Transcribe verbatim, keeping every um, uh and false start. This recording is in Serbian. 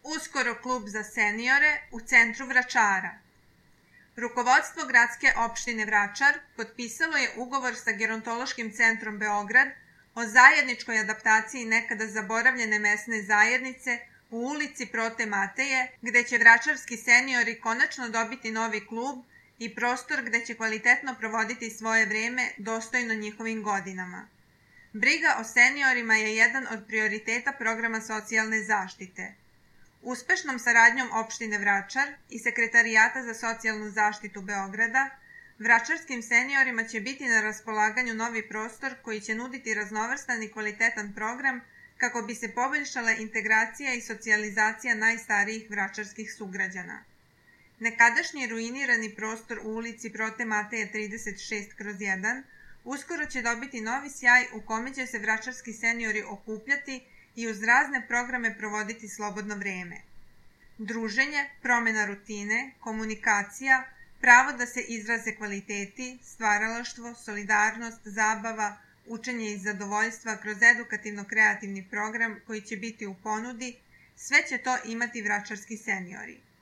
Uskoro klub za seniore u centru Vračara. Rukovodstvo gradske opštine Vračar potpisalo je ugovor sa Gerontološkim centrom Beograd o zajedničkoj adaptaciji nekada zaboravljene mesne zajednice u ulici Prote Mateje, gde će vračarski seniori konačno dobiti novi klub i prostor gde će kvalitetno provoditi svoje vreme dostojno njihovim godinama. Briga o seniorima je jedan od prioriteta programa socijalne zaštite. Uspešnom saradnjom opštine Vračar i Sekretarijata za socijalnu zaštitu Beograda, vračarskim seniorima će biti na raspolaganju novi prostor koji će nuditi raznovrstan i kvalitetan program kako bi se poboljšala integracija i socijalizacija najstarijih vračarskih sugrađana. Nekadašnji ruinirani prostor u ulici Prote Mateje trideset šest kroz jedan uskoro će dobiti novi sjaj u kome će se vračarski seniori okupljati i uz razne programe provoditi slobodno vreme. Druženje, promena rutine, komunikacija, pravo da se izraze kvaliteti, stvaralaštvo, solidarnost, zabava, učenje i zadovoljstva kroz edukativno-kreativni program koji će biti u ponudi, sve će to imati vračarski seniori.